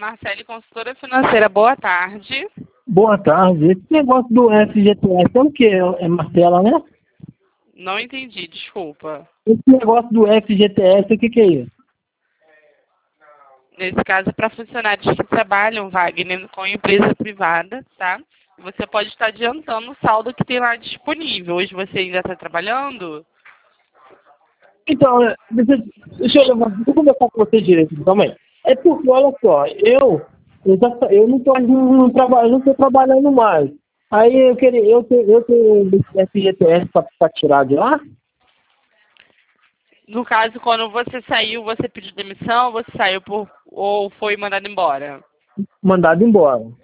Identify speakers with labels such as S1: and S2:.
S1: Marcele, consultora financeira. Boa tarde.
S2: Boa tarde. Esse negócio do FGTS é o quê? É Marcela, né?
S1: Não entendi, desculpa.
S2: Esse negócio do FGTS, o que é isso?
S1: Nesse caso, é para funcionários que trabalham, Wagner, com empresa privada, tá? Você pode estar adiantando o saldo que tem lá disponível. Hoje você ainda está trabalhando?
S2: Então, deixa eu conversar com você direito também. É porque, olha só, eu não tô, não tô trabalhando mais. Aí eu tenho FGTS para tirar de lá?
S1: No caso, quando você saiu, você pediu demissão, você saiu ou foi mandado embora?
S2: Mandado embora.